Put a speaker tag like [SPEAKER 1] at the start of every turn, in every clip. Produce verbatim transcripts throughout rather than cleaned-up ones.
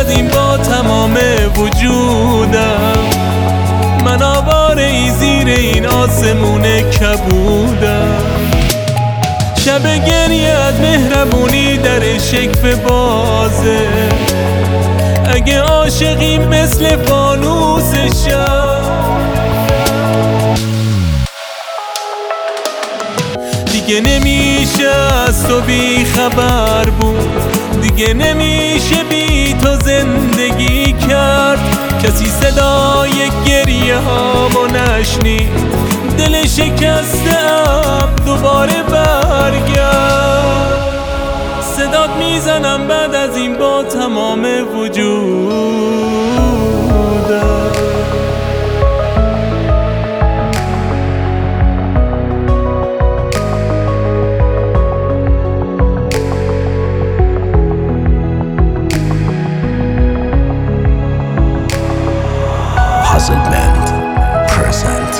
[SPEAKER 1] این با تمام وجودم. من آواره ای زیر این آسمون کبودم. شب گریه از مهربونی در شکف بازه. اگه عاشقی مثل فانوس شب، دیگه نمیشه از تو بی خبر بود. دیگه نمیشه بی تو زندگی کرد. کسی صدای گریه هامو نشنید. دل شکسته ام دوباره برگرد. صدات میزنم بعد از این با تمام وجودم.
[SPEAKER 2] Puzzlement present.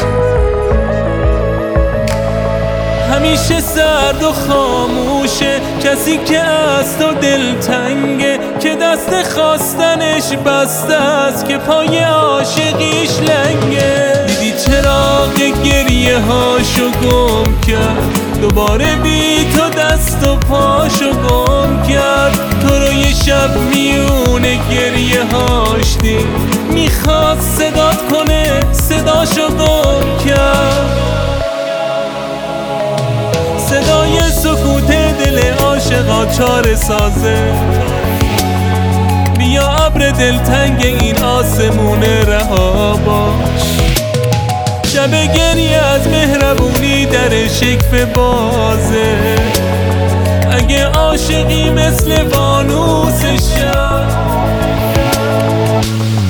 [SPEAKER 1] همیشه سرد و خاموشه کسی که از تو دلتنگه، که دست خواستنش بسته است، که پای عاشقیش لنگه. دیدی چراغ گریه هاشو گم کرد. دوباره بی تو دست و پاشو گم کرد. تو رو یه شب میونه گریه هاش دید. میخواد صدات کنه صداشو گم کرد. صدای سکوت دل عاشقا چاره سازه. بیا ابر دلتنگ این آسمون رها باش. شب گریه از مهربونی در شکف بازه. اگه عاشقی مثل فانوس شب،